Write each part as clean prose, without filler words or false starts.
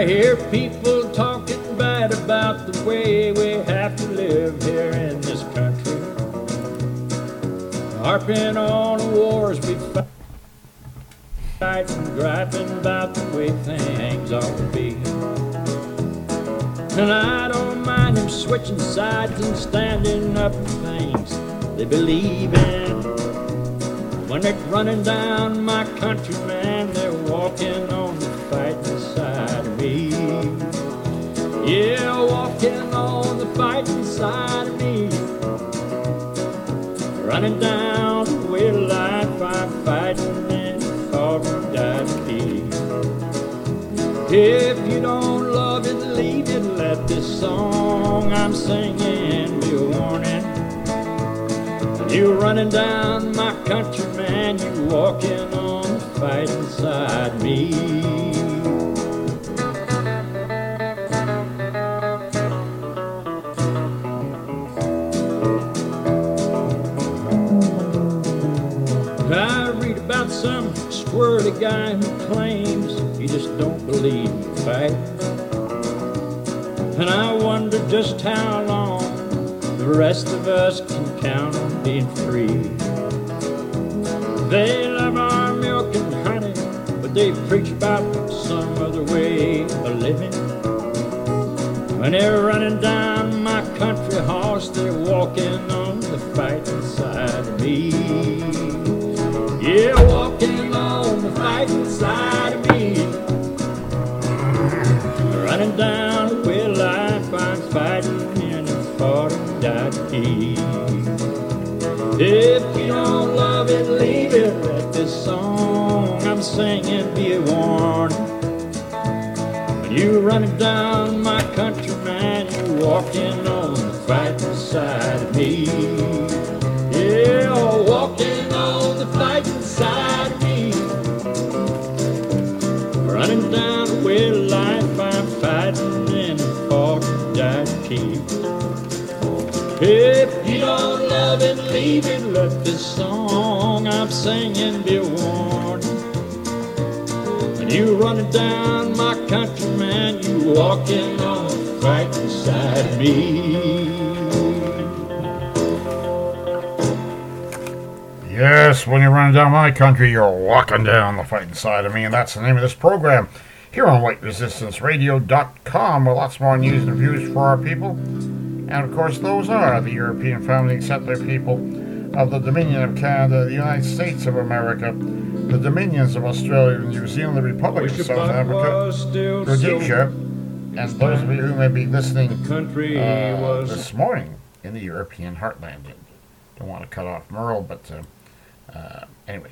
hear people talking bad about the way we have to live here in this country, harping on the wars we fight and griping about the way things ought to be. And I don't mind them switching sides and standing up for things they believe in. When they're running down my country, man, they're walking on the fighting side of me. Yeah, walking on the fighting side of me. Running down the way of life, I'm fighting and fought and died to keep. If you don't love it, leave it. Let this song I'm singing be a warning. You running down my country, man, you walking on the fighting side of me. I read about some squirrely guy who claims he just don't believe in fight. And I wonder just how long the rest of us can count on being free. They love our milk and honey, but they preach about some other way of living. When they're running down my country horse, they're walking on the fighting side of me. Yeah, walking on the fighting side of me. Running down the way of life, I'm fighting and fought and died to keep. If you don't love it, leave it. Let this song I'm singing be a warning. When you running down my country, man, you walking on the fighting side of me. Yeah, walking on the fighting side of me. Running down the way of life, I'm fighting and fought and died to keep. If you don't love it, leave it. Let this song I'm singing be a warning. When you running down my country, man, you walking on the fighting side of me. Yes, when you're running down my country, you're walking down the fighting side of me, and that's the name of this program here on WhiteResistanceRadio.com, with lots more news and views for our people. And of course, those are the European founding settler people of the Dominion of Canada, the United States of America, the Dominions of Australia, New Zealand, the Republic of South Africa, Rhodesia, and those of you who may be listening this morning in the European heartland. Don't want to cut off Merle, but anyway,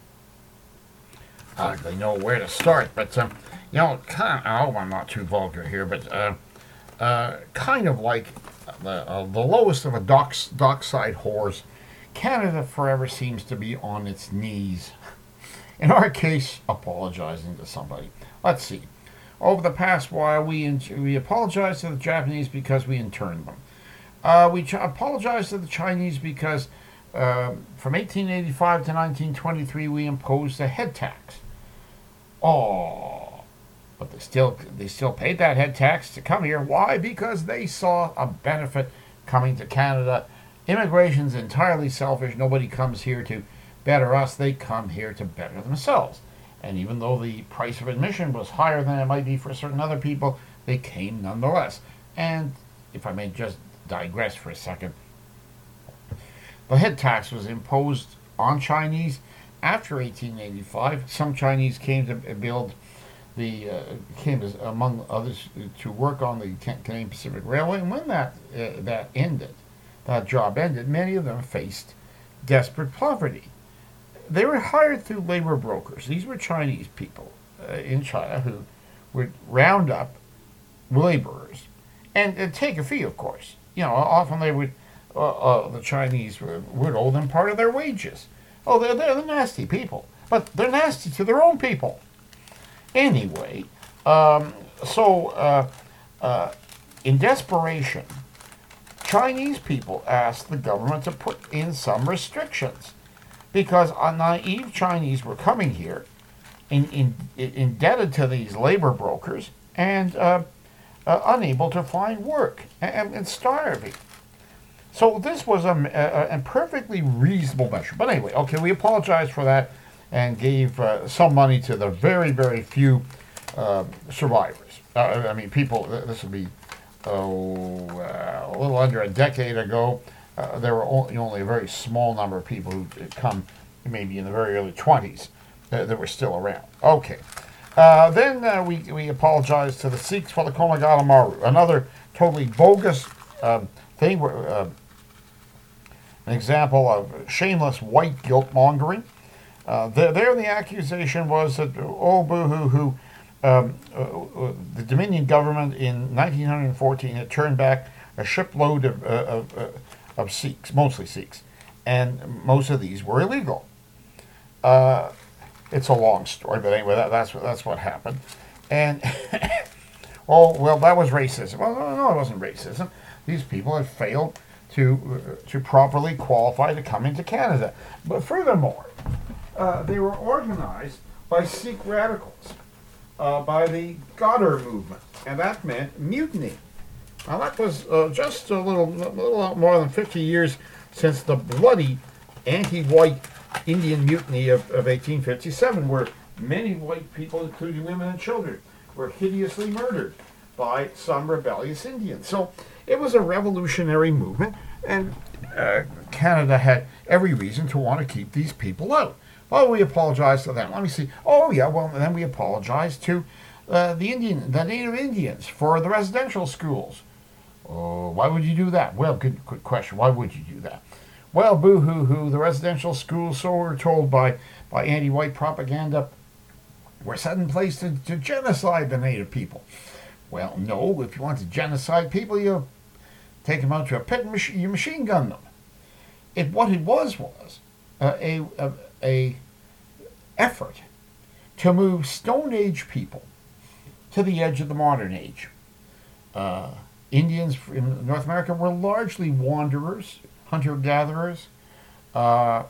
I don't really know where to start. But I hope I'm not too vulgar here, but kind of like the lowest of a dockside whores, Canada forever seems to be on its knees. In our case, apologizing to somebody. Let's see. Over the past while, we apologized to the Japanese because we interned them. We apologized to the Chinese because from 1885 to 1923 we imposed a head tax. Oh, but they still paid that head tax to come here. Why? Because they saw a benefit coming to Canada. Immigration's entirely selfish. Nobody comes here to better us. They come here to better themselves. And even though the price of admission was higher than it might be for certain other people, they came nonetheless. And if I may just digress for a second, the head tax was imposed on Chinese after 1885. Some Chinese came to build among others, to work on the Canadian Pacific Railway. And when that job ended, many of them faced desperate poverty. They were hired through labor brokers. These were Chinese people in China who would round up laborers and take a fee, of course. Often they would, the Chinese would owe them part of their wages. Oh, they're the nasty people. But they're nasty to their own people. Anyway, in desperation, Chinese people asked the government to put in some restrictions, because naive Chinese were coming here, indebted to these labor brokers, and unable to find work and starving. So this was a perfectly reasonable measure. But anyway, okay, we apologized for that and gave some money to the very, very few survivors. I mean, people, this would be a little under a decade ago. There were only a very small number of people who had come maybe in the very early 20s that were still around. Okay. Then we apologized to the Sikhs for the Komagata Maru, another totally bogus thing, an example of shameless white guilt mongering. There the accusation was that, oh boo-hoo-hoo, the Dominion government in 1914 had turned back a shipload of Sikhs, mostly Sikhs, and most of these were illegal. It's a long story, but anyway, that's what happened. And oh well, that was racism. Well, no, it wasn't racism. These people had failed to properly qualify to come into Canada. But furthermore, they were organized by Sikh radicals, by the Ghadir movement, and that meant mutiny. Now that was just a little more than 50 years since the bloody anti-white Indian mutiny of 1857, where many white people, including women and children, were hideously murdered by some rebellious Indians. So it was a revolutionary movement, and Canada had every reason to want to keep these people out. Well, we apologized to them. Let me see. Oh, yeah, well, then we apologized to the Native Indians for the residential schools. Oh, why would you do that? Well, good question. Why would you do that? Well, boo-hoo-hoo, the residential schools, so we're told by anti-white propaganda, were set in place to genocide the Native people. Well, no, if you want to genocide people, you take them out to a pit and you machine gun them. What it was a effort to move Stone Age people to the edge of the modern age. Indians in North America were largely wanderers, hunter-gatherers. By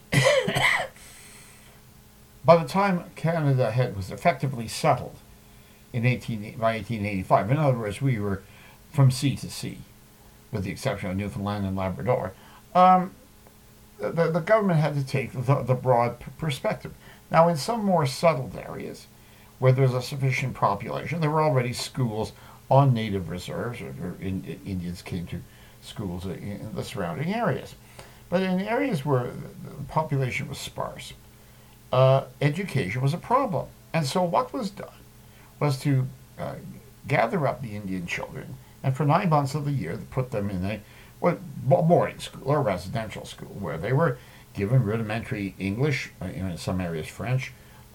the time Canada was effectively settled by 1885, in other words, we were from sea to sea, with the exception of Newfoundland and Labrador, the government had to take the broad perspective. Now, in some more settled areas, where there's a sufficient population, there were already schools on native reserves, or Indians came to schools in the surrounding areas. But in areas where the population was sparse, education was a problem. And so what was done was to gather up the Indian children, and for 9 months of the year, put them in a boarding school or residential school, where they were given rudimentary English, in some areas French,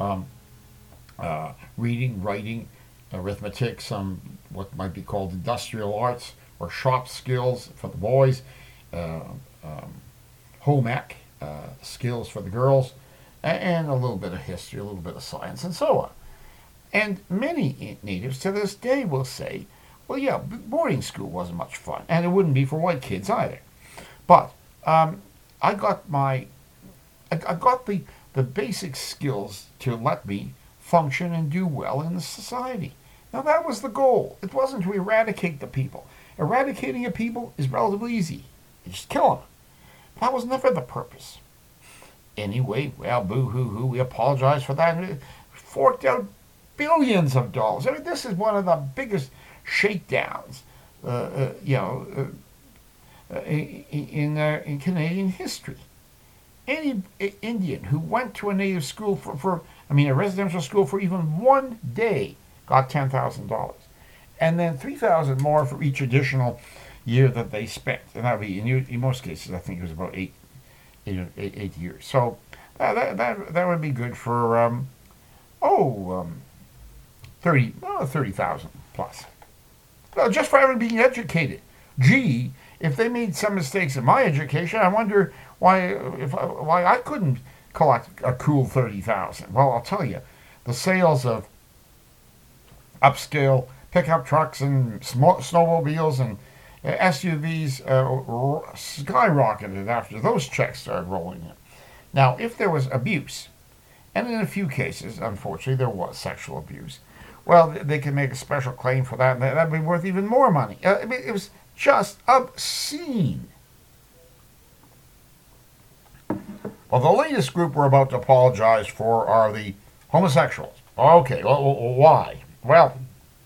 reading, writing, arithmetic, some what might be called industrial arts or shop skills for the boys, home ec skills for the girls, and a little bit of history, a little bit of science, and so on. And many natives to this day will say, well, yeah, boarding school wasn't much fun, and it wouldn't be for white kids either. But I got the basic skills to let me function and do well in the society. Now that was the goal. It wasn't to eradicate the people. Eradicating a people is relatively easy. You just kill them. That was never the purpose. Anyway, well, boo-hoo-hoo, we apologize for that. And forked out billions of dollars. I mean, this is one of the biggest shakedowns, in Canadian history. Any Indian who went to a native school a residential school for even 1 day got $10,000, and then $3,000 more for each additional year that they spent, and that would be in most cases, I think it was about eight years. So that would be good for 30,000 plus. Well, just for having been educated. Gee, if they made some mistakes in my education, I wonder why I couldn't collect a cool 30,000. Well, I'll tell you, the sales of upscale pickup trucks and snowmobiles and SUVs skyrocketed after those checks started rolling in. Now, if there was abuse, and in a few cases, unfortunately, there was sexual abuse, well, they can make a special claim for that, and that'd be worth even more money. I mean, it was just obscene. Well, the latest group we're about to apologize for are the homosexuals. Okay, well, why? Well,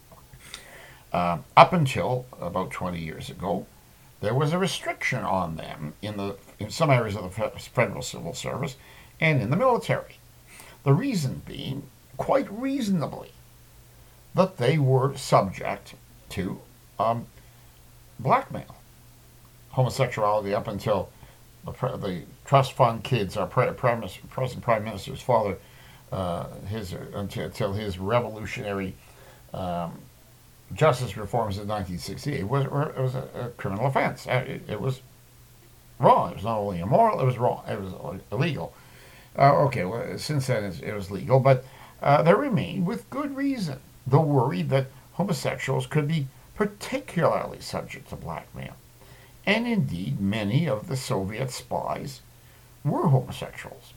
up until about 20 years ago, there was a restriction on them in some areas of the federal civil service and in the military. The reason being, quite reasonably, that they were subject to blackmail. Homosexuality up until the trust fund kids, our present Prime Minister's father, until his revolutionary justice reforms in 1968 was a criminal offense. It was wrong. It was not only immoral, it was wrong. It was illegal. Okay, well, since then it was legal, but there remained, with good reason, the worry that homosexuals could be particularly subject to blackmail. And indeed, many of the Soviet spies were homosexuals.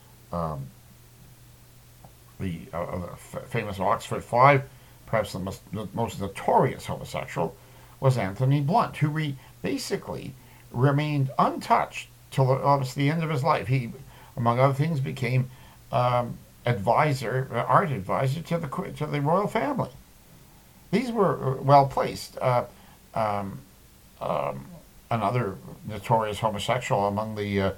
The famous Oxford Five, perhaps the most notorious homosexual, was Anthony Blunt, who basically remained untouched till almost the end of his life. He, among other things, became art advisor to the royal family. These were well placed. Another notorious homosexual among the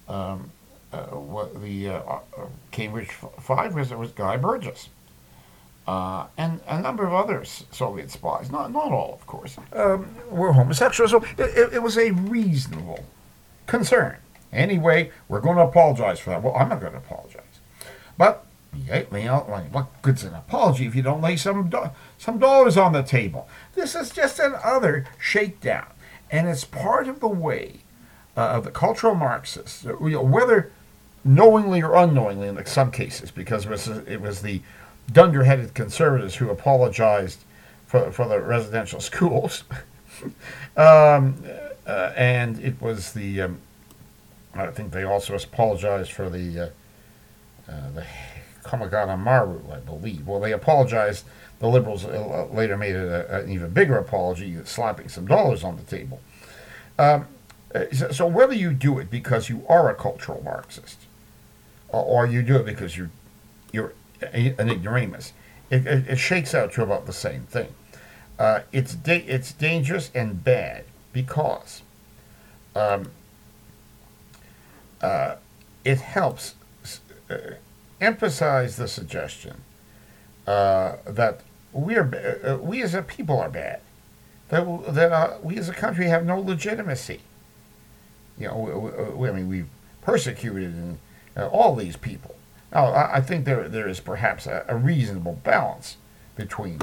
Cambridge Five was Guy Burgess, and a number of other Soviet spies. Not all, of course, were homosexuals. So it was a reasonable concern. Anyway, we're going to apologize for that. Well, I'm not going to apologize, but what good's an apology if you don't lay some dollars on the table? This is just another shakedown. And it's part of the way of the cultural Marxists, whether knowingly or unknowingly in some cases, because it was the dunderheaded conservatives who apologized for the residential schools, and it was the I think they also apologized for the Komagata Maru, I believe. Well, they apologized. The Liberals later made it an even bigger apology, slapping some dollars on the table. So whether you do it because you are a cultural Marxist, or you do it because you're an ignoramus, it shakes out to about the same thing. It's dangerous and bad because it helps emphasize the suggestion that we as a people are bad, that we as a country have no legitimacy. We've persecuted all these people. Now, I think there is perhaps a reasonable balance between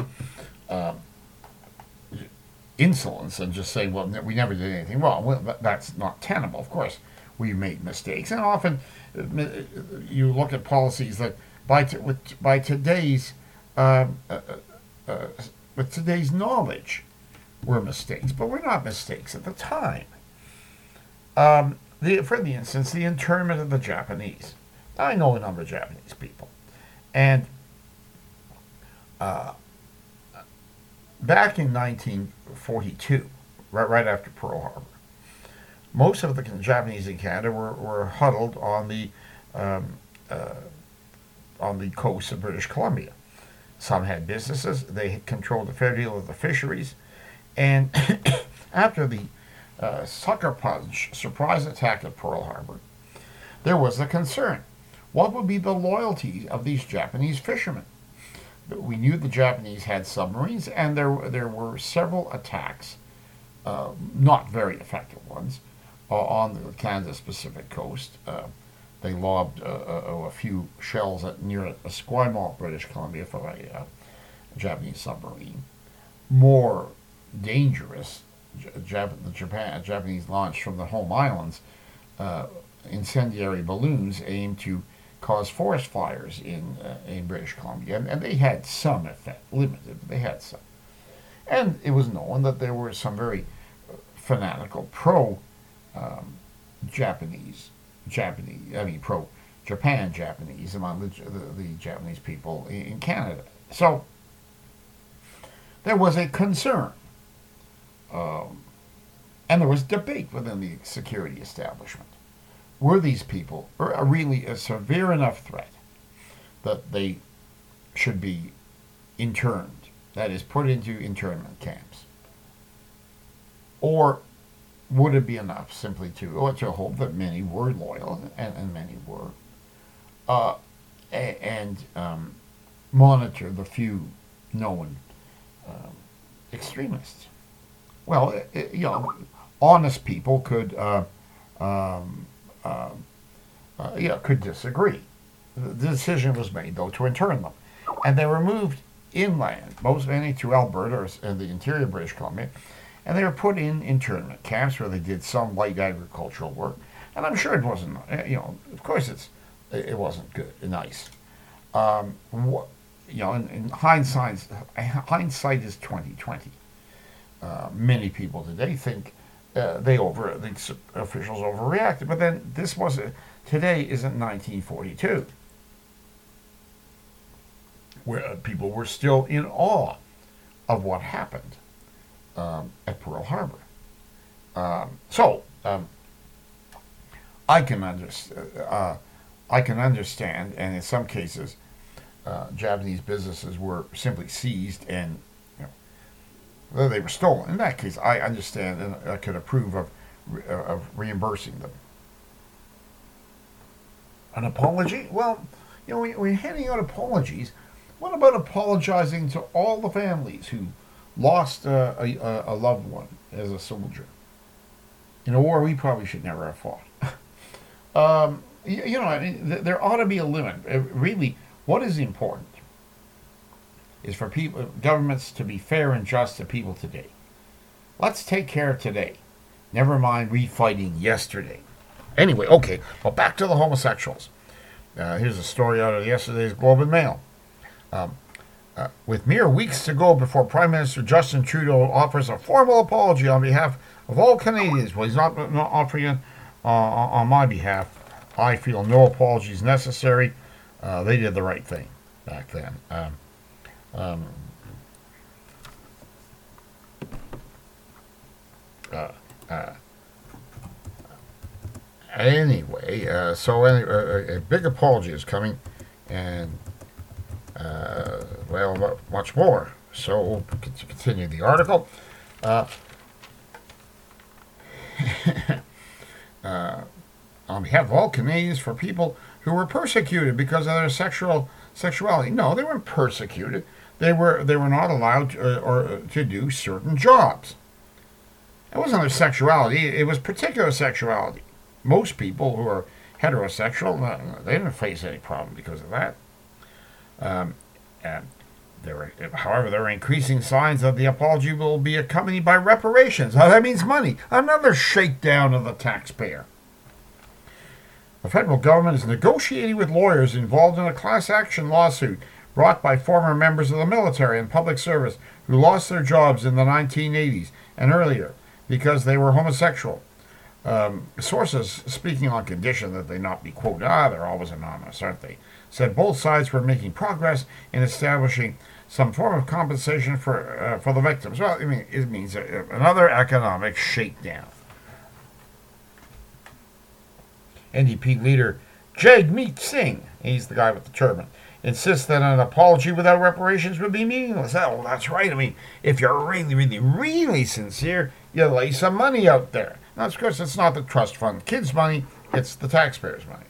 insolence and just saying, well, we never did anything wrong. Well, that's not tenable. Of course, we made mistakes, and often you look at policies that by today's with today's knowledge were mistakes, but were not mistakes at the time. For instance, the internment of the Japanese. I know a number of Japanese people, and back in 1942, right after Pearl Harbor, most of the Japanese in Canada were huddled on the coast of British Columbia. Some had businesses. They controlled a fair deal of the fisheries. And after the Sucker Punch surprise attack at Pearl Harbor, there was a concern. What would be the loyalty of these Japanese fishermen? We knew the Japanese had submarines, and there were several attacks, not very effective ones, on the Canada's Pacific coast. They lobbed a few shells near Esquimalt, British Columbia, from a Japanese submarine. More dangerous, Japanese launched from the home islands incendiary balloons aimed to cause forest fires in British Columbia, and they had some effect, limited, but they had some. And it was known that there were some very fanatical pro-Japan Japanese among the Japanese people in Canada. So there was a concern, and there was debate within the security establishment. Were these people really a severe enough threat that they should be interned, that is, put into internment camps? Or would it be enough simply to hope that many were loyal, and many were, and monitor the few known extremists? Well, honest people could could disagree. The decision was made, though, to intern them, and they were moved inland, mainly to Alberta and the interior of British Columbia, and they were put in internment camps where they did some light agricultural work. And I'm sure it wasn't, of course it wasn't good, nice. In hindsight is 2020. Many people today think the officials overreacted, but then today isn't 1942, where people were still in awe of what happened at Pearl Harbor. I can understand, and in some cases, Japanese businesses were simply seized and they were stolen. In that case, I understand and I could approve of reimbursing them. An apology? Well, when you're handing out apologies, what about apologizing to all the families who lost a loved one as a soldier in a war we probably should never have fought? There ought to be a limit. Really, what is important is for governments to be fair and just to people today. Let's take care of today. Never mind refighting yesterday. Anyway, okay, well, back to the homosexuals. Here's a story out of yesterday's Globe and Mail. With mere weeks to go before Prime Minister Justin Trudeau offers a formal apology on behalf of all Canadians, well, he's not offering it on my behalf. I feel no apology is necessary. They did the right thing back then. Anyway, a big apology is coming, and much more. So, to continue the article, on behalf of all Canadians, for people who were persecuted because of their sexuality. No, they weren't persecuted. They were not allowed to do certain jobs. It wasn't their sexuality. It was particular sexuality. Most people who are heterosexual, they didn't face any problem because of that. However, there are increasing signs that the apology will be accompanied by reparations. Now, that means money. Another shakedown of the taxpayer. The federal government is negotiating with lawyers involved in a class action lawsuit brought by former members of the military and public service who lost their jobs in the 1980s and earlier because they were homosexual. Sources speaking on condition that they not be quote, they're always anonymous, aren't they, said both sides were making progress in establishing some form of compensation for the victims. Well, it means another economic shakedown. NDP leader Jagmeet Singh, he's the guy with the turban, insists that an apology without reparations would be meaningless. Oh, that's right. If you're really, really, really sincere, you lay some money out there. Now, of course, it's not the trust fund kids' money, it's the taxpayers' money.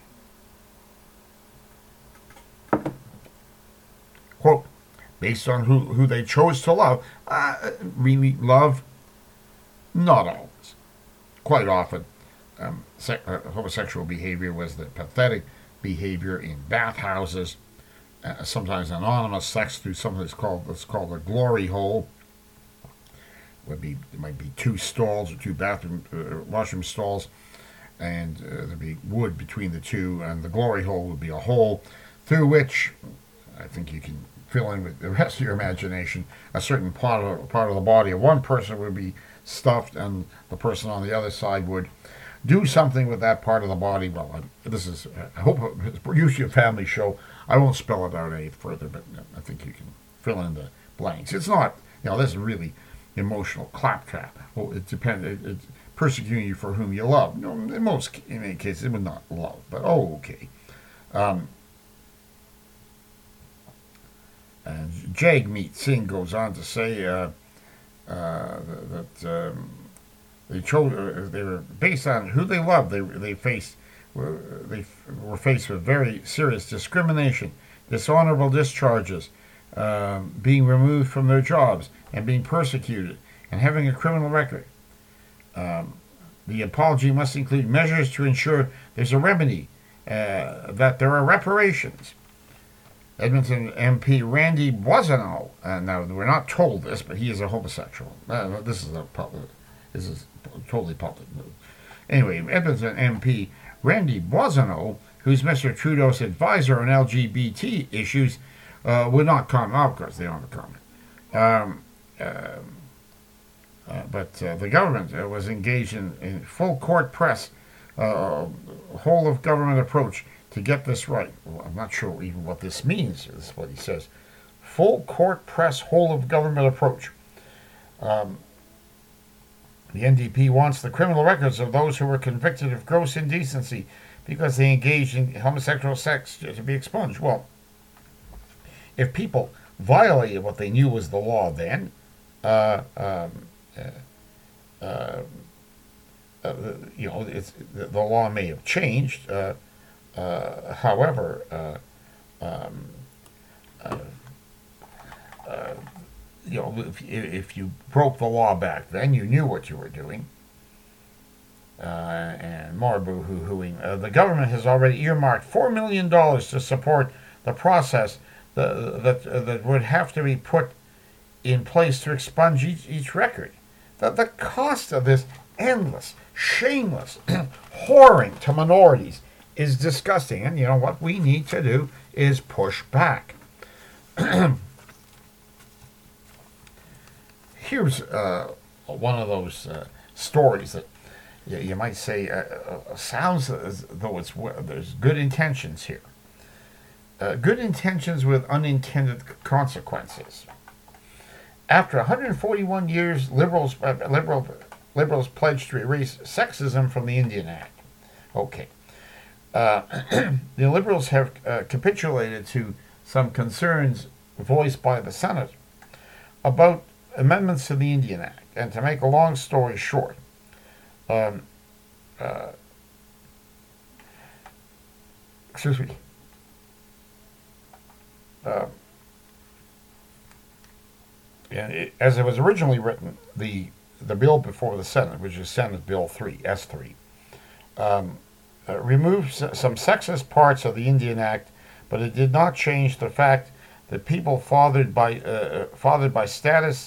Quote, based on who they chose to love, really love, not always. Quite often, homosexual behavior was the pathetic behavior in bathhouses, sometimes anonymous sex through something that's called a glory hole. It might be two stalls or two washroom stalls, and there'd be wood between the two, and the glory hole would be a hole through which I think you can fill in with the rest of your imagination. A certain part of the body of one person would be stuffed, and the person on the other side would do something with that part of the body. Well, I hope it's usually a family show. I won't spell it out any further, but I think you can fill in the blanks. It's not This is really emotional claptrap. Well, it depends. It's persecuting you for whom you love. In many cases, it would not love, but okay. And Jagmeet Singh goes on to say that they were based on who they loved. They were faced with very serious discrimination, dishonorable discharges, being removed from their jobs, and being persecuted, and having a criminal record. The apology must include measures to ensure there's a remedy, that there are reparations. Edmonton MP Randy Boissonnault, now we're not told this, but he is a homosexual. This is totally public news. Anyway, Edmonton MP Randy Boissonnault, who's Mr. Trudeau's advisor on LGBT issues, would not comment. Of course, they don't comment. But the government was engaged in full court press, whole of government approach to get this right. Well, I'm not sure even what this means. This is what he says. Full court press, whole of government approach. The NDP wants the criminal records of those who were convicted of gross indecency because they engaged in homosexual sex to be expunged. Well, if people violated what they knew was the law then, the law may have changed. However, if you broke the law back then, you knew what you were doing. And more boo-hoo-hooing. The government has already earmarked $4 million to support the process that would have to be put in place to expunge each record. The cost of this endless, shameless whoring to minorities is disgusting. And you know what we need to do is push back. Here's one of those stories that you might say sounds as though there's good intentions here. Good intentions with unintended consequences. After 141 years, liberals pledged to erase sexism from the Indian Act. Okay. The Liberals have capitulated to some concerns voiced by the Senate about amendments to the Indian Act. And to make a long story short, excuse me, as it was originally written, the bill before the Senate, which is Senate Bill 3, S3, removed some sexist parts of the Indian Act, but it did not change the fact that people fathered by status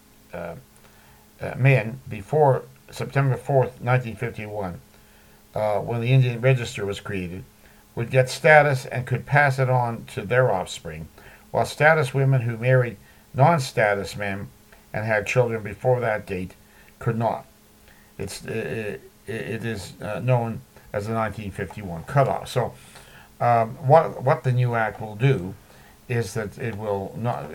men before September 4th, 1951, when the Indian Register was created, would get status and could pass it on to their offspring, while status women who married non-status men and had children before that date could not. It is known as the 1951 cutoff. So, what the new act will do is that it will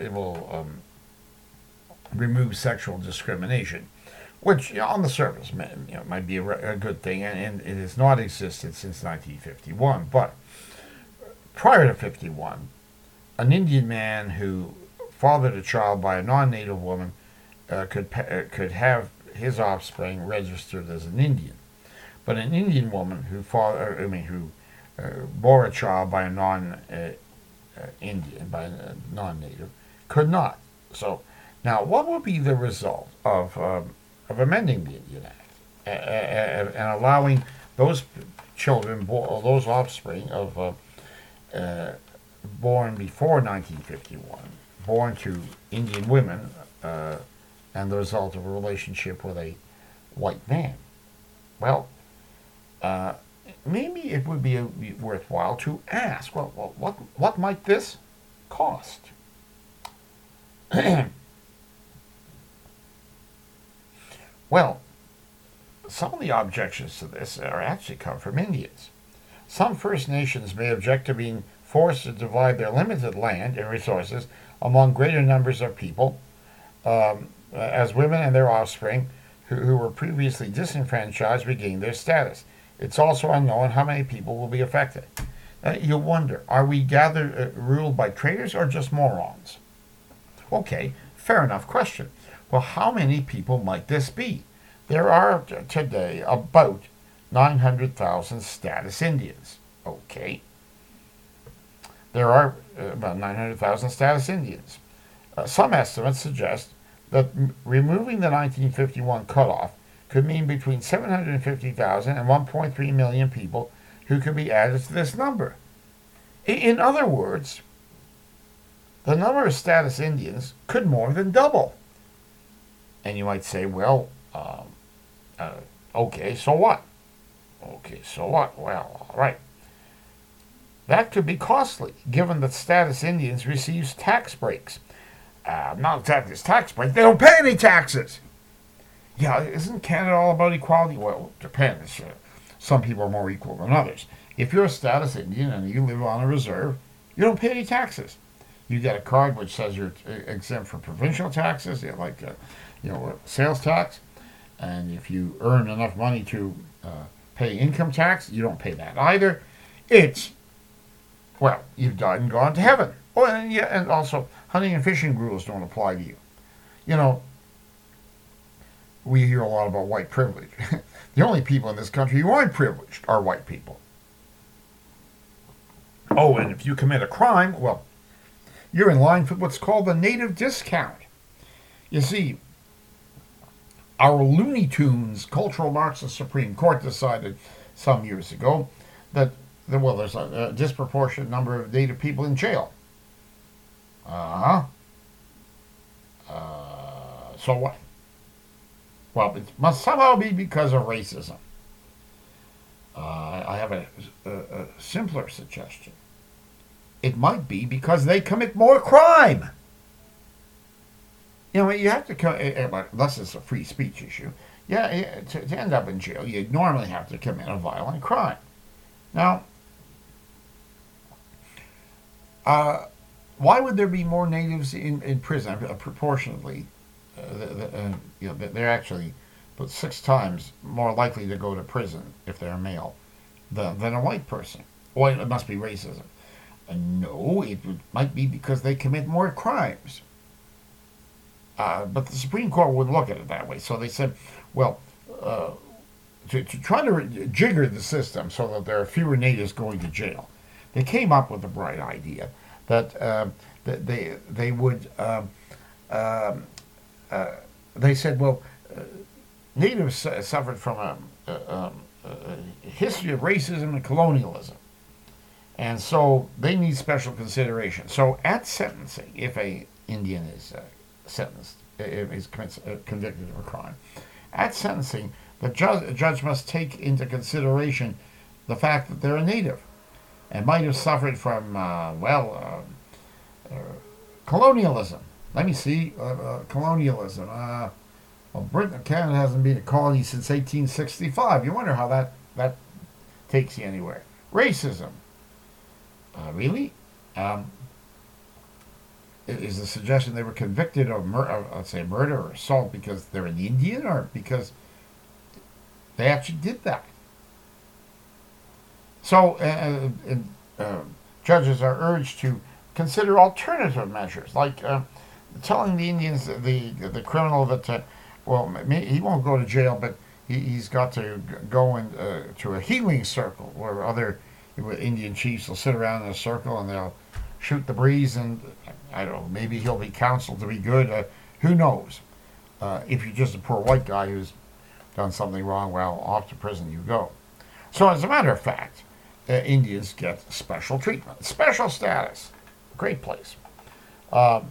remove sexual discrimination, which on the surface might be a good thing, and it has not existed since 1951. But prior to 51, an Indian man who fathered a child by a non-native woman could have his offspring registered as an Indian, but an Indian woman who bore a child by a non-Indian, by a non-native, could not. So now, what would be the result of amending the Indian Act and allowing those children, those offspring of born before 1951, born to Indian women, and the result of a relationship with a white man? Well, maybe it would be worthwhile to ask, well, what might this cost? Well, some of the objections to this are actually come from Indians. Some First Nations may object to being forced to divide their limited land and resources among greater numbers of people, as women and their offspring who were previously disenfranchised regain their status. It's also unknown how many people will be affected. You wonder, are we gathered ruled by traitors or just morons? Okay, fair enough question. Well, how many people might this be? There are today about 900,000 status Indians. Okay. There are about 900,000 status Indians. Some estimates suggest that removing the 1951 cutoff could mean between 750,000 and 1.3 million people who could be added to this number. In other words, the number of status Indians could more than double. And you might say, well, okay, so what? Okay, so what? Well, all right. That could be costly, given that status Indians receive tax breaks. Not exactly as tax breaks. They don't pay any taxes. Yeah, isn't Canada all about equality? Well, it depends. Some people are more equal than others. If you're a status Indian and you live on a reserve, you don't pay any taxes. You get a card which says you're exempt from provincial taxes, like sales tax. And if you earn enough money to pay income tax, you don't pay that either. It's, well, you've died and gone to heaven. Oh, and also, hunting and fishing rules don't apply to you. You know, we hear a lot about white privilege. The only people in this country who aren't privileged are white people. Oh, and if you commit a crime, well, you're in line for what's called the native discount. You see, our Looney Tunes Cultural Marxist Supreme Court decided some years ago that, well, there's a disproportionate number of native people in jail. So what? Well, it must somehow be because of racism. I have a simpler suggestion. It might be because they commit more crime. You know, you have to, unless it's a free speech issue, to end up in jail, you normally have to commit a violent crime. Now, why would there be more natives in prison proportionately? They're actually about 6 times more likely to go to prison if they're male than a white person. Well, it must be racism. No, might be because they commit more crimes. But the Supreme Court wouldn't look at it that way. So they said, well, to try to jigger the system so that there are fewer natives going to jail, they came up with the bright idea that they would. They said, well, natives suffered from a history of racism and colonialism, and so they need special consideration. So at sentencing, if a Indian is sentenced, is convicted of a crime, at sentencing, the judge must take into consideration the fact that they're a native and might have suffered from, colonialism. Let me see, colonialism. Well, Britain and Canada hasn't been a colony since 1865. You wonder how that takes you anywhere. Racism. Really? Is the suggestion they were convicted of, let's say, murder or assault because they're an Indian or because they actually did that? So judges are urged to consider alternative measures, like telling the Indians, the criminal that, he won't go to jail, but he's got to go to a healing circle where other Indian chiefs will sit around in a circle and they'll shoot the breeze, and I don't know, maybe he'll be counseled to be good. Who knows? If you're just a poor white guy who's done something wrong, well, off to prison you go. So as a matter of fact, Indians get special treatment, special status. Great place. Oh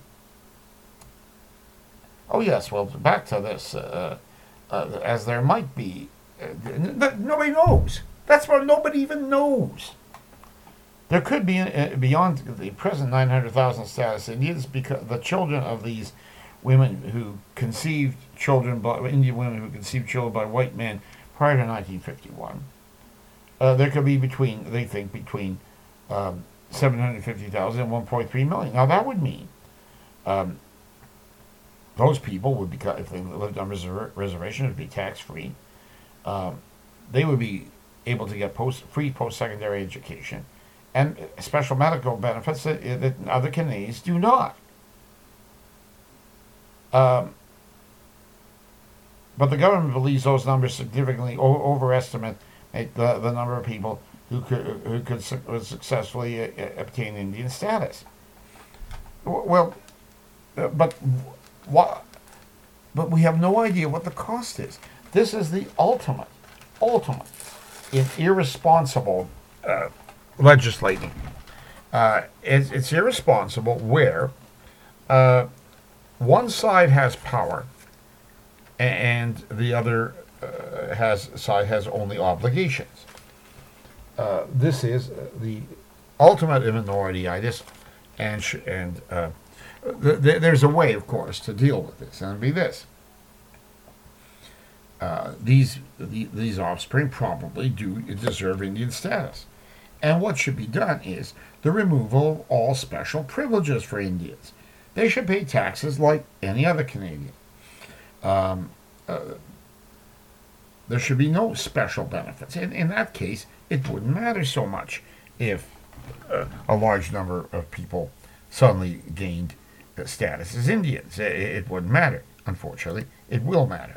yes, well, back to this. As there might be, nobody knows. That's what nobody even knows. There could be, beyond the present 900,000 status Indians, because the children of these women who conceived children by Indian women who conceived children by white men prior to 1951. There could be between 750,000 and 1.3 million. Now that would mean those people would be, if they lived on reservations, would be tax-free. They would be able to get free post-secondary education and special medical benefits that other Canadians do not. But the government believes those numbers significantly overestimate the number of people who could successfully obtain Indian status. Well, but what? But we have no idea what the cost is. This is the ultimate in irresponsible legislating. It's irresponsible where one side has power and the other side has only obligations. This is the ultimate minorityism, and there's a way, of course, to deal with this, and it'd be this. These offspring probably do deserve Indian status. And what should be done is the removal of all special privileges for Indians. They should pay taxes like any other Canadian. There should be no special benefits. In that case, it wouldn't matter so much if a large number of people suddenly gained status as Indians. It wouldn't matter. Unfortunately, it will matter.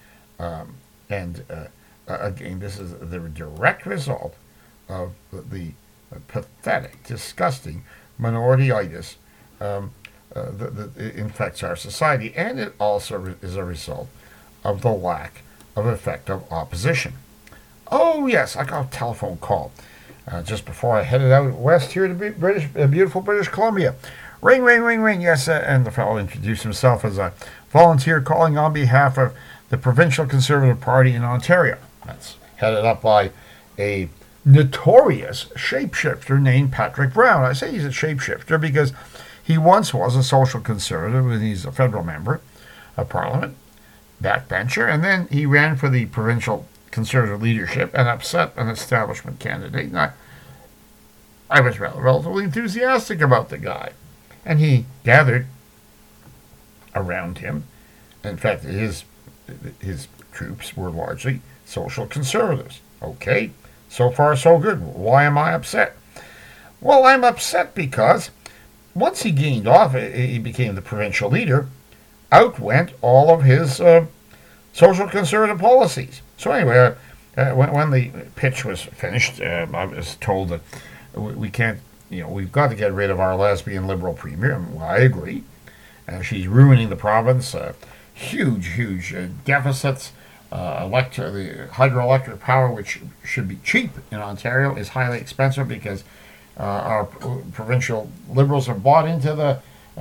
Again, this is the direct result of the pathetic, disgusting minorityism that infects our society, and it also is a result of the lack of effective opposition. Oh yes, I got a telephone call just before I headed out west here to beautiful British Columbia. Ring, ring, ring, ring. Yes, and the fellow introduced himself as a volunteer calling on behalf of the Provincial Conservative Party in Ontario. That's headed up by a notorious shapeshifter named Patrick Brown. I say he's a shapeshifter because he once was a social conservative, and he's a federal member of Parliament, backbencher, and then he ran for the provincial conservative leadership and upset an establishment candidate. And I was relatively enthusiastic about the guy, and he gathered around him. In fact, his troops were largely social conservatives. Okay, so far so good. Why am I upset? Well, I'm upset because once he gained office, he became the provincial leader, out went all of his social conservative policies. So anyway, when the pitch was finished, I was told that we can't, we've got to get rid of our lesbian liberal premier. Well, I agree. She's ruining the province. Huge deficits. The hydroelectric power, which should be cheap in Ontario, is highly expensive because our provincial liberals have bought into the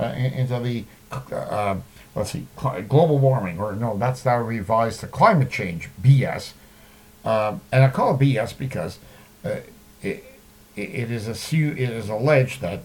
global warming, or no, that's now revised to climate change BS. And I call it BS because it is alleged that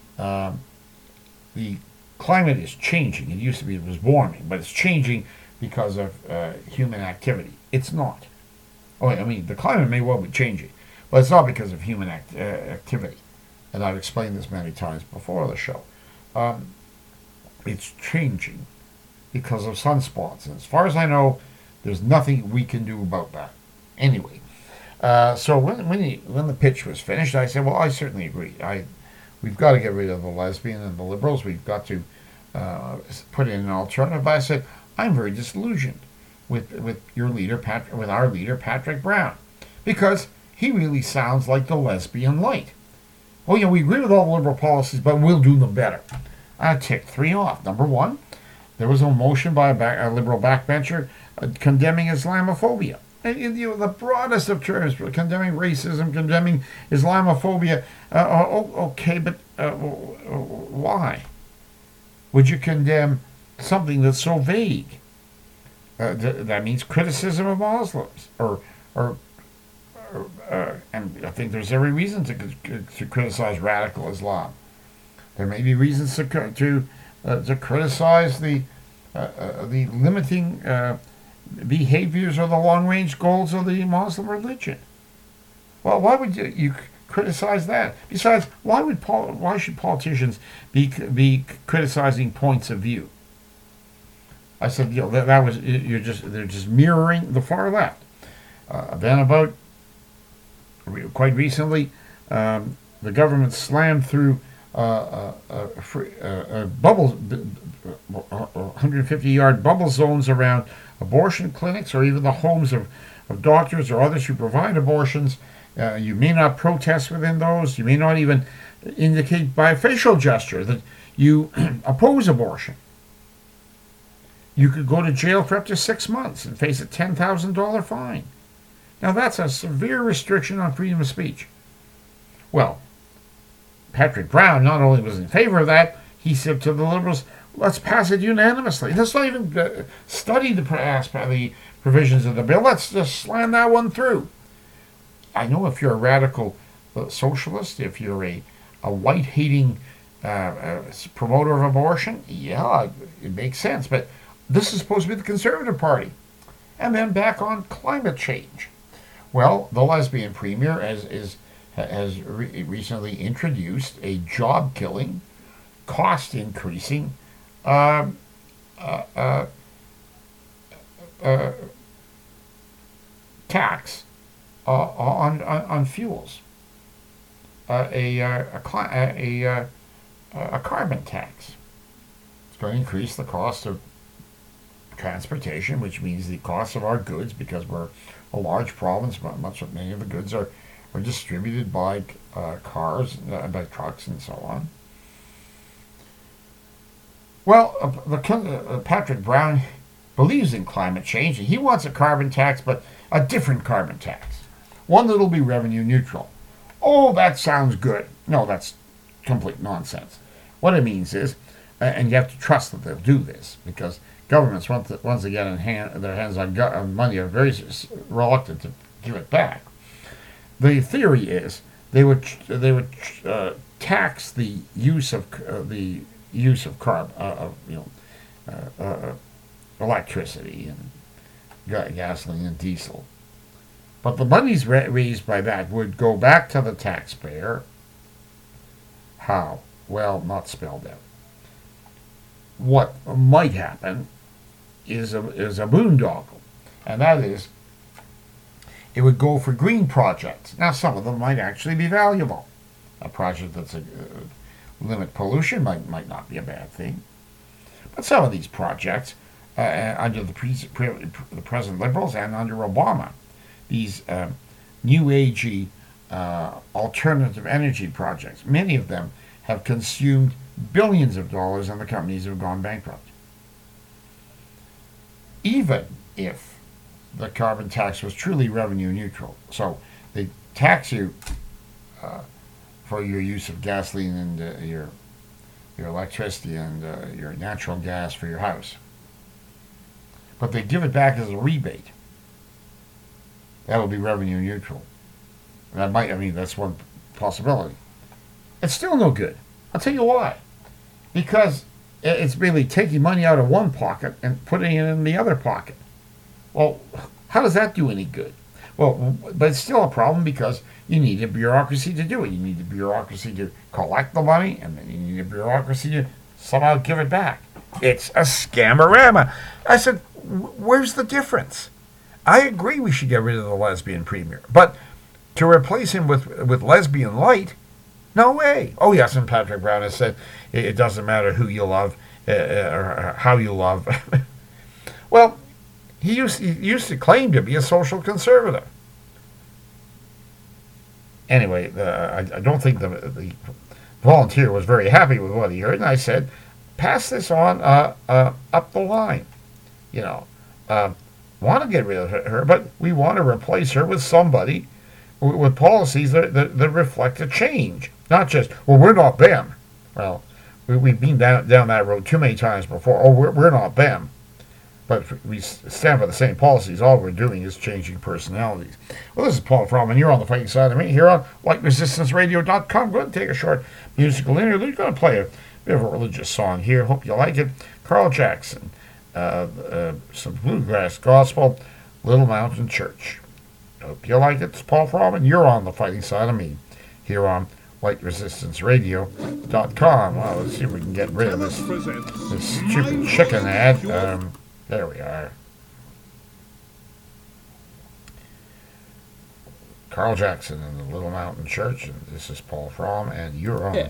the climate is changing. It used to be it was warming, but it's changing because of human activity. It's not. Oh, I mean, the climate may well be changing, but it's not because of human activity. And I've explained this many times before the show. It's changing because of sunspots. And as far as I know, there's nothing we can do about that. Anyway, so when the pitch was finished, I said, well, I certainly agree. We've got to get rid of the lesbian and the liberals. We've got to put in an alternative. I said, I'm very disillusioned with your leader, with our leader, Patrick Brown, because he really sounds like the lesbian light. Oh yeah, we agree with all the liberal policies, but we'll do them better. I ticked 3 off. Number 1, there was a motion by a liberal backbencher condemning Islamophobia. And the broadest of terms, condemning racism, condemning Islamophobia. Okay, but why would you condemn something that's so vague? That means criticism of Muslims, and I think there's every reason to criticize radical Islam. There may be reasons to criticize the limiting behaviors or the long-range goals of the Muslim religion. Well, why would you criticize that? Besides, why should politicians be criticizing points of view? I said, that was they're just mirroring the far left. Then about quite recently, the government slammed through bubble 150-yard bubble zones around abortion clinics or even the homes of doctors or others who provide abortions. You may not protest within those. You may not even indicate by a facial gesture that you oppose abortion. You could go to jail for up to 6 months and face a $10,000 fine. Now that's a severe restriction on freedom of speech. Well, Patrick Brown not only was in favor of that, he said to the Liberals, let's pass it unanimously. Let's not even study the provisions of the bill. Let's just slam that one through. I know if you're a radical socialist, if you're a white-hating promoter of abortion, yeah, it makes sense. But this is supposed to be the Conservative Party. And then back on climate change. Well, the lesbian premier has recently introduced a job-killing, cost-increasing tax on fuels, a carbon tax. It's going to increase the cost of transportation, which means the cost of our goods, because we're a large province. Many of the goods are distributed by cars, by trucks, and so on. Well, Patrick Brown believes in climate change, and he wants a carbon tax, but a different carbon tax, one that'll be revenue neutral. Oh, that sounds good. No, that's complete nonsense. What it means is, and you have to trust that they'll do this, because governments, once they get their hands on money, are very reluctant to give it back. The theory is they would tax the use of electricity and gasoline and diesel, but the monies raised by that would go back to the taxpayer. How? Well, not spelled out. What might happen is a boondoggle, and that is it would go for green projects. Now, some of them might actually be valuable. A project that's limit pollution might not be a bad thing, but some of these projects under the present Liberals and under Obama, these new agey alternative energy projects, many of them have consumed billions of dollars, and the companies have gone bankrupt. Even if the carbon tax was truly revenue neutral, so they tax you for your use of gasoline and your electricity and your natural gas for your house, but they give it back as a rebate, that'll be revenue neutral. That's one possibility. It's still no good. I'll tell you why. Because it's really taking money out of one pocket and putting it in the other pocket. Well, how does that do any good? Well, but it's still a problem because you need a bureaucracy to do it. You need a bureaucracy to collect the money, and then you need a bureaucracy to somehow give it back. It's a scamorama. I said, where's the difference? I agree we should get rid of the lesbian premier, but to replace him with lesbian light, no way. Oh, yes, and Patrick Brown has said it doesn't matter who you love or how you love. Well, he used to claim to be a social conservative. Anyway, I don't think the volunteer was very happy with what he heard, and I said, pass this on up the line. Want to get rid of her, but we want to replace her with somebody with policies that reflect a change. Not just, well, we're not them. Well, we've been down that road too many times before. Oh, we're not them. But we stand by the same policies. All we're doing is changing personalities. Well, this is Paul Froman. You're on the fighting side of me here on LightResistanceRadio.com. Go ahead and take a short musical interlude. Going to play a bit of a religious song here. Hope you like it. Carl Jackson, some bluegrass gospel, Little Mountain Church. Hope you like it. It's Paul Froman. You're on the fighting side of me here on LightResistanceRadio.com. Well, let's see if we can get rid of this stupid chicken ad. There we are. Carl Jackson and the Little Mountain Church, and this is Paul Fromm, and you're on. Yeah.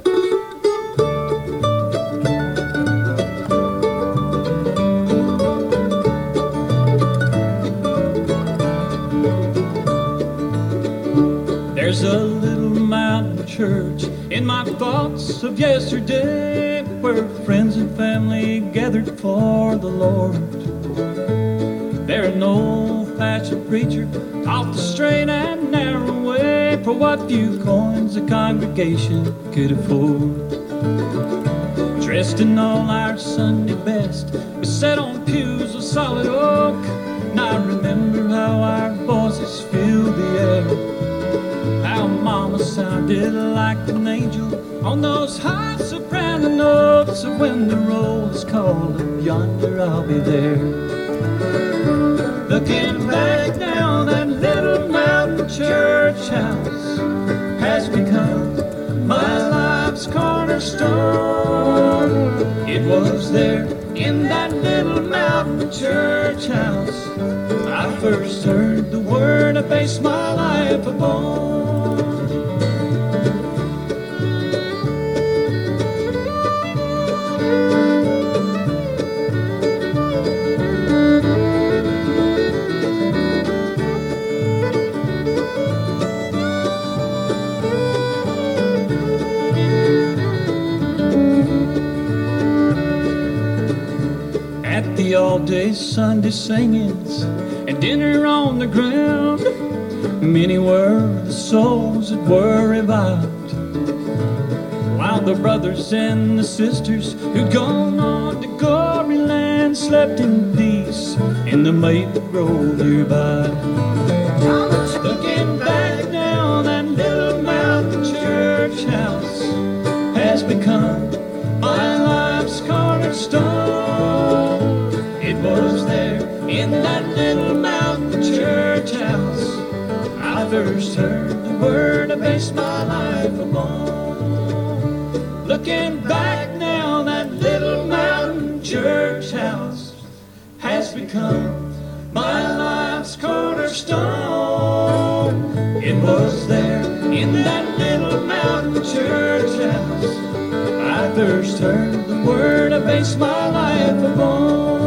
There's a little mountain church in my thoughts of yesterday, where friends and family gathered for the Lord. There an old-fashioned preacher taught the straight and narrow way for what few coins the congregation could afford. Dressed in all our Sunday best, we sat on pews of solid oak, and I remember how our voices filled the air, how Mama sounded like an angel on those high soprano notes of when the roll is called up yonder, I'll be there. Looking back now, that little mountain church house has become my life's cornerstone. It was there in that little mountain church house I first heard the word I based my life upon. All-day Sunday singings and dinner on the ground, many were the souls that were revived, while the brothers and the sisters who'd gone on to glory land slept in peace in the maple grove nearby. Looking back now, that little mountain church house has become my life's cornerstone. It was there in that little mountain church house I first heard the word I based my life upon. Looking back now, that little mountain church house has become my life's cornerstone. It was there in that little mountain church house I first heard the word I based my life upon.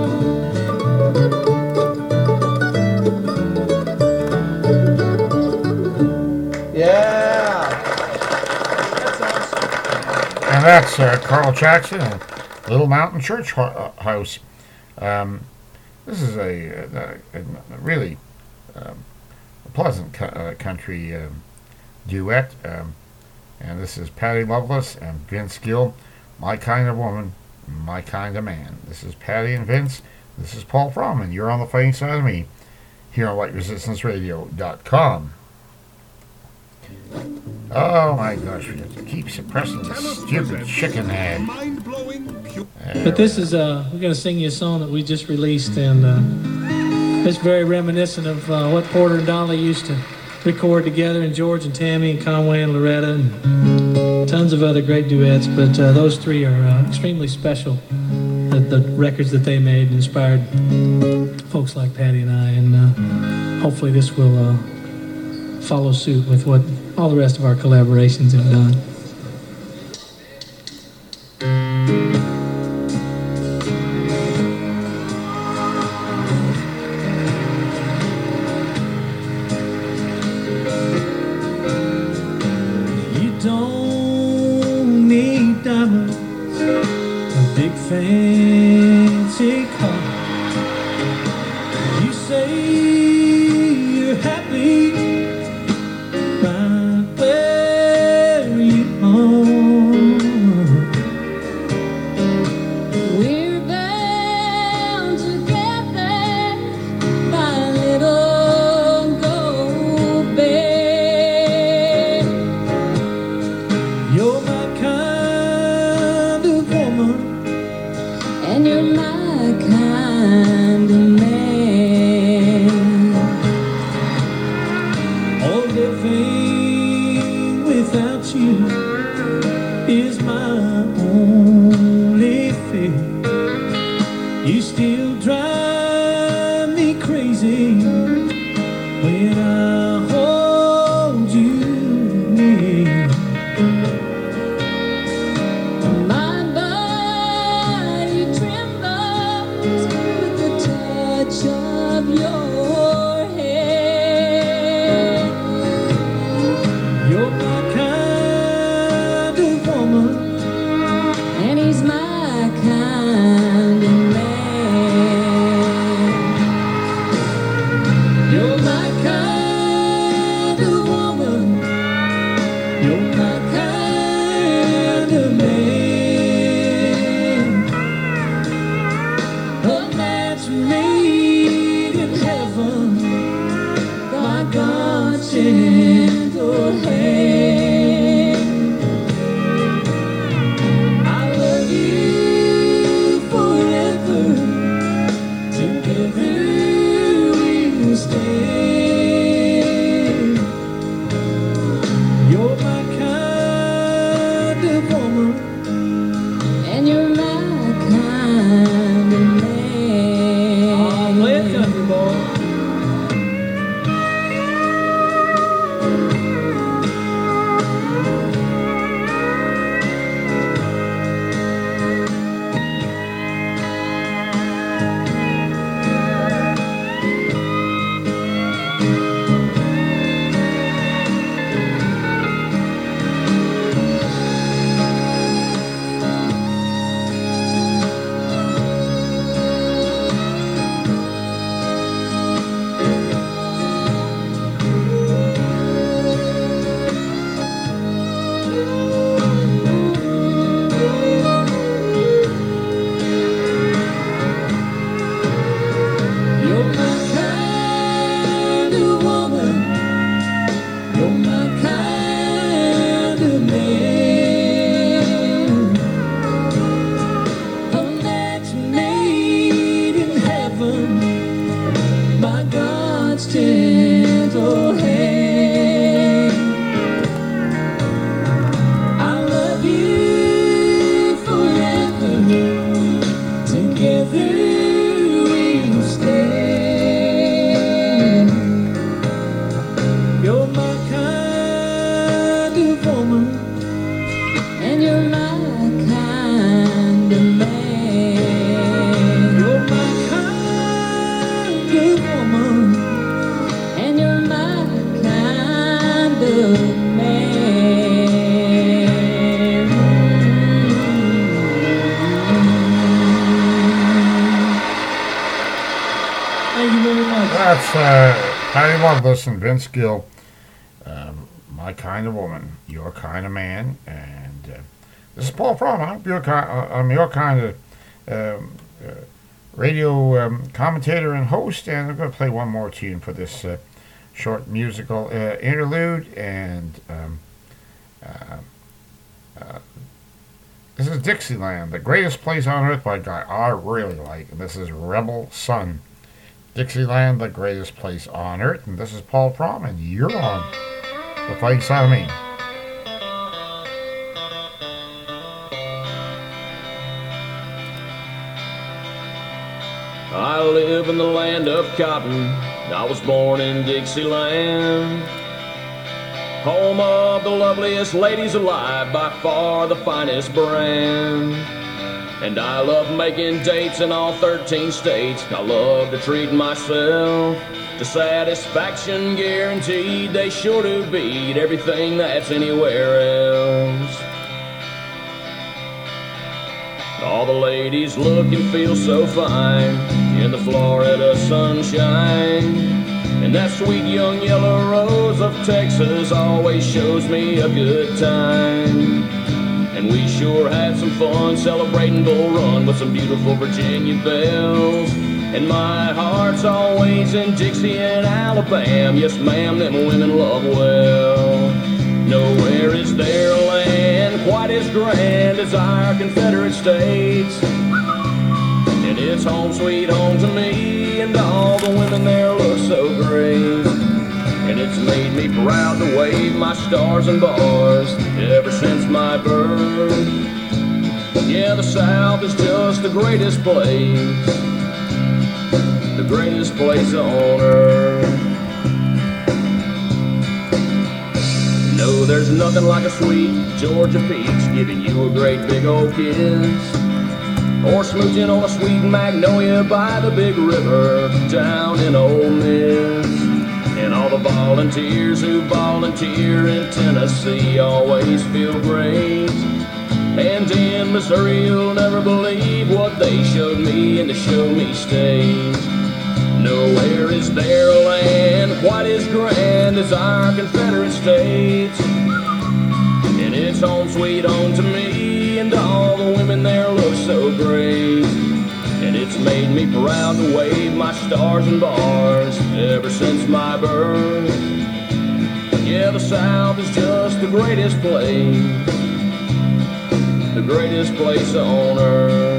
And that's Carl Jackson and Little Mountain Church House. This is a really pleasant country duet. And this is Patty Loveless and Vince Gill, My Kind of Woman, My Kind of Man. This is Patty and Vince. This is Paul Fromm, and you're on the fighting side of me here on LightResistanceRadio.com. Oh my gosh, we have to keep suppressing this stupid chicken head. But this is, we're going to sing you a song that we just released, and it's very reminiscent of what Porter and Donnelly used to record together, and George and Tammy and Conway and Loretta, and tons of other great duets. But those three are extremely special. The records that they made inspired folks like Patty and I, and hopefully this will follow suit with what all the rest of our collaborations have done. You don't need diamonds, a big fancy car. You say you're happy right where you are. We're bound together by a little gold bed. You're my kind of woman, And you're my kind of man. all living without you is my only fear. You still drive That's Patty Loveless and Vince Gill. My kind of woman, your kind of man, and this is Paul Fromm. I'm your kind of radio commentator and host, and I'm going to play one more tune for this short musical interlude, and this is Dixieland, the greatest place on earth by a guy I really like, and this is Rebel Son. Dixieland, the greatest place on earth, and this is Paul Fromm, and you're on The Fighting Side of Me. I live in the land of cotton. I was born in Dixieland, home of the loveliest ladies alive, by far the finest brand. And I love making dates in all 13 states. I love to treat myself to satisfaction guaranteed. They sure do beat everything that's anywhere else. All the ladies look and feel so fine in the Florida sunshine, and that sweet young yellow rose of Texas always shows me a good time. And we sure had some fun celebrating Bull Run with some beautiful Virginia belles. And my heart's always in Dixie and Alabama. Yes, ma'am, them women love well. Nowhere is there a land quite as grand as our Confederate States. And it's home sweet home to me, and all the women there look so great. And it's made me proud to wave my stars and bars ever since my birth. Yeah, the South is just the greatest place, the greatest place on earth. No, there's nothing like a sweet Georgia peach giving you a great big old kiss, or smooching on a sweet magnolia by the big river down in Ole Miss. And all the volunteers who volunteer in Tennessee always feel great. And in Missouri you'll never believe what they showed me in the Show Me State. Nowhere is there a land quite as grand as our Confederate States. And it's home sweet home to me, and all the women there look so great. And it's made me proud to wave my stars and bars ever since my birth. Yeah, the South is just the greatest place, the greatest place on earth.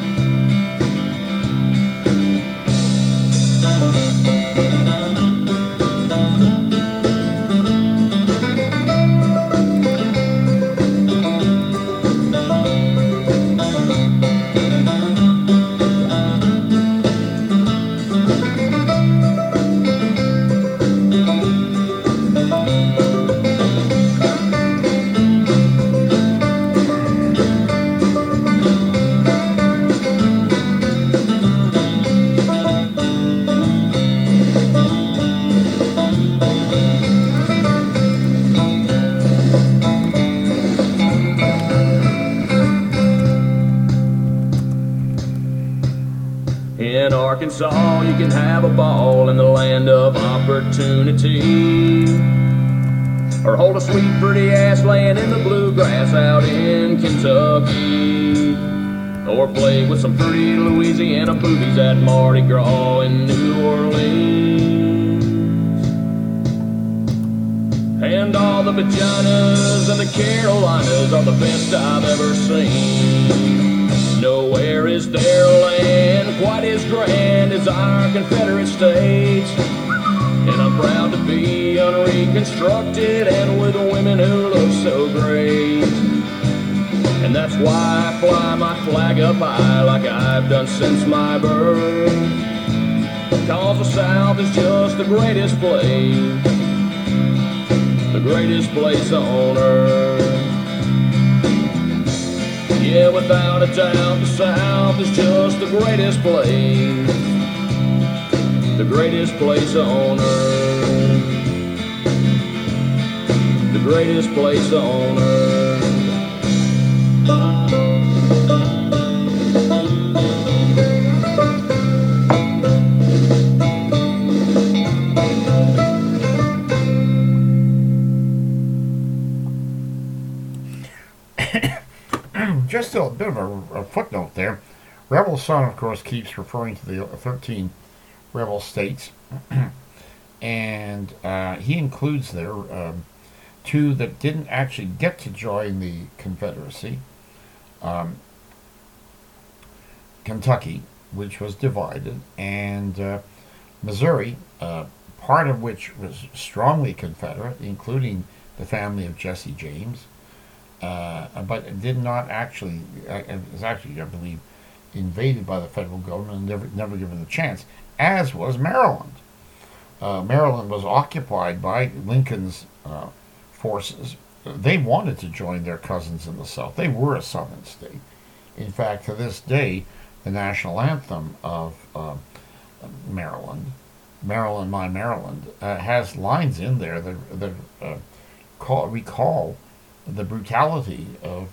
In Arkansas, you can have a ball in the land of opportunity, or hold a sweet, pretty ass laying in the bluegrass out in Kentucky, or play with some pretty Louisiana boobies at Mardi Gras in New Orleans. And all the vaginas in the Carolinas are the best I've ever seen. Nowhere is there a land quite as grand as our Confederate States. And I'm proud to be unreconstructed and with women who look so great. And that's why I fly my flag up high like I've done since my birth. Cause the South is just the greatest place, the greatest place on earth. Yeah, without a doubt, the South is just the greatest place, the greatest place on earth, the greatest place on earth. just a bit of a footnote there. Rebel Son, of course, keeps referring to the 13 rebel states, and he includes there two that didn't actually get to join the Confederacy. Kentucky, which was divided, and Missouri, part of which was strongly Confederate, including the family of Jesse James, but did not actually, was actually, I believe, invaded by the federal government and never given a chance, as was Maryland. Maryland was occupied by Lincoln's forces. They wanted to join their cousins in the South. They were a Southern state. In fact, to this day, the national anthem of Maryland, Maryland, My Maryland, has lines in there that recall the brutality of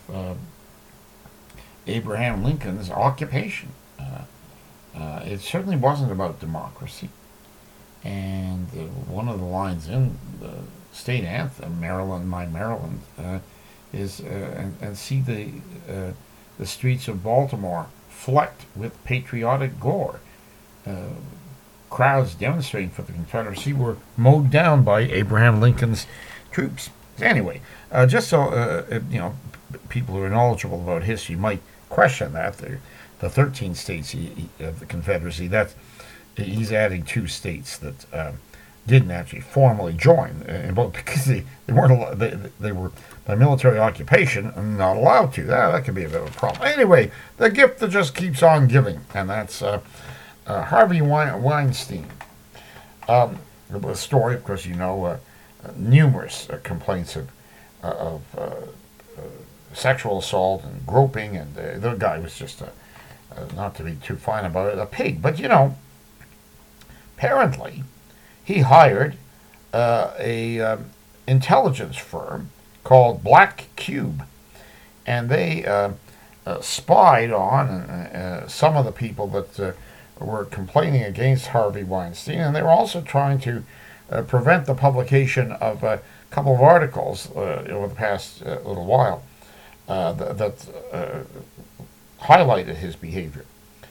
Abraham Lincoln's occupation. It certainly wasn't about democracy. And one of the lines in the state anthem, Maryland, My Maryland, is, and see the streets of Baltimore flecked with patriotic gore. Crowds demonstrating for the Confederacy were mowed down by Abraham Lincoln's troops. Anyway, just so people who are knowledgeable about history might question that the 13 states of the Confederacy, he's adding two states that didn't actually formally join, because they weren't they were by military occupation not allowed to. That could be a bit of a problem. Anyway, the gift that just keeps on giving, and that's Harvey Weinstein. The story, of course, numerous complaints of sexual assault and groping, and the guy was just not to be too fine about it, a pig. But apparently, he hired a intelligence firm called Black Cube, and they spied on some of the people that were complaining against Harvey Weinstein, and they were also trying to prevent the publication of a couple of articles over the past little while that highlighted his behavior.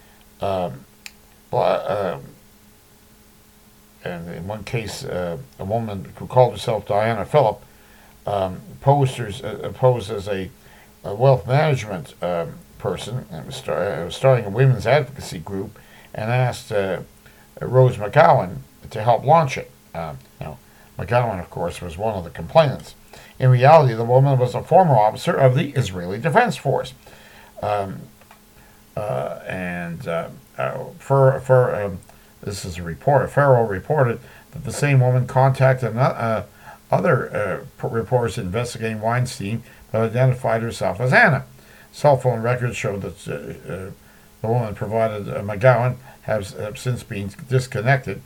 And in one case, a woman who called herself Diana Phillip posed as a wealth management person, and was starting a women's advocacy group, and asked Rose McGowan to help launch it. McGowan, of course, was one of the complainants. In reality, the woman was a former officer of the Israeli Defense Force. This is a report. Farrow reported that the same woman contacted other reporters investigating Weinstein, but identified herself as Anna. Cell phone records showed that the woman provided McGowan have since been disconnected.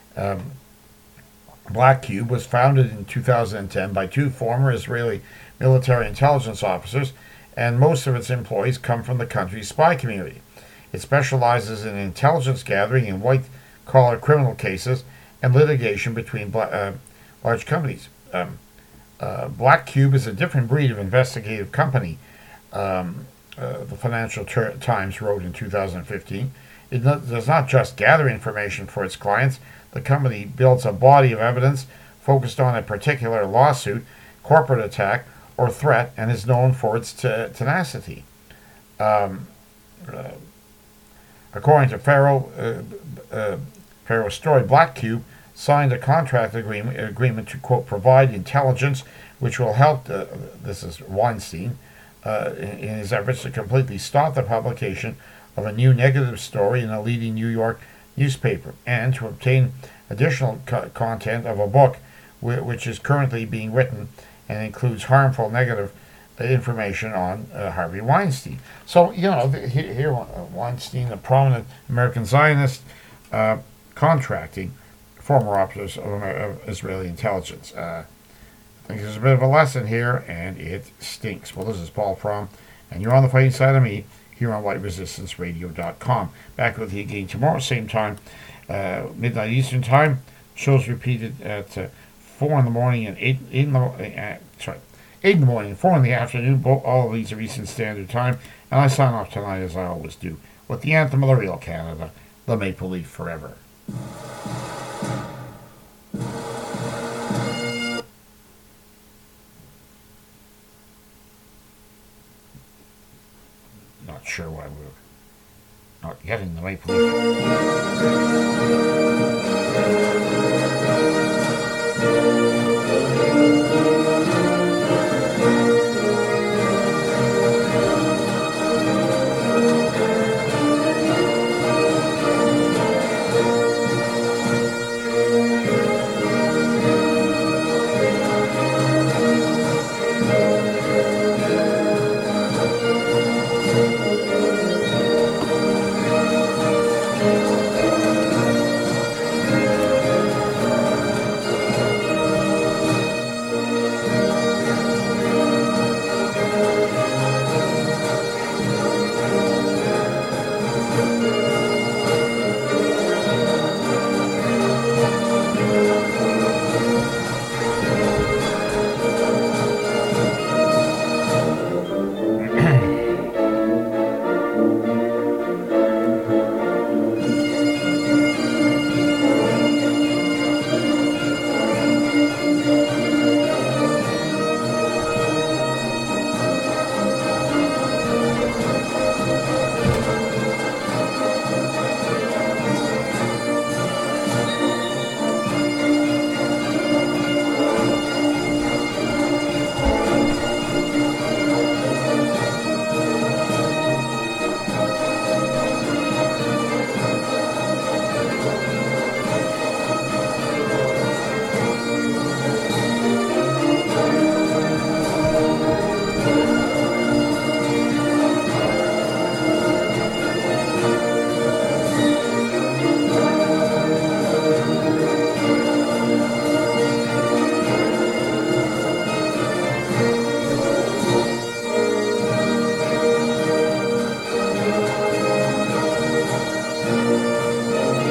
Black Cube was founded in 2010 by two former Israeli military intelligence officers, and most of its employees come from the country's spy community. It specializes in intelligence gathering in white-collar criminal cases and litigation between large companies. Black Cube is a different breed of investigative company, the Financial Times wrote in 2015. It does not just gather information for its clients. The company builds a body of evidence focused on a particular lawsuit, corporate attack, or threat, and is known for its tenacity. According to Farrow's story, Black Cube signed a contract agreement to, quote, provide intelligence which will help, this is Weinstein, in his efforts to completely stop the publication of a new negative story in a leading New York newspaper, and to obtain additional content of a book which is currently being written and includes harmful negative information on Harvey Weinstein. So, here Weinstein, a prominent American Zionist, contracting former officers of Israeli intelligence. I think there's a bit of a lesson here, and it stinks. Well, this is Paul Fromm, and you're on the fighting side of me here on WhiteResistanceRadio.com. Back with you again tomorrow, same time, midnight Eastern Time. Shows repeated at 4 in the morning and 8 in the morning, 4 in the afternoon. All of these are Eastern Standard Time. And I sign off tonight, as I always do, with the anthem of the real Canada, the Maple Leaf Forever. Not sure why we're not getting the Maple Leaf.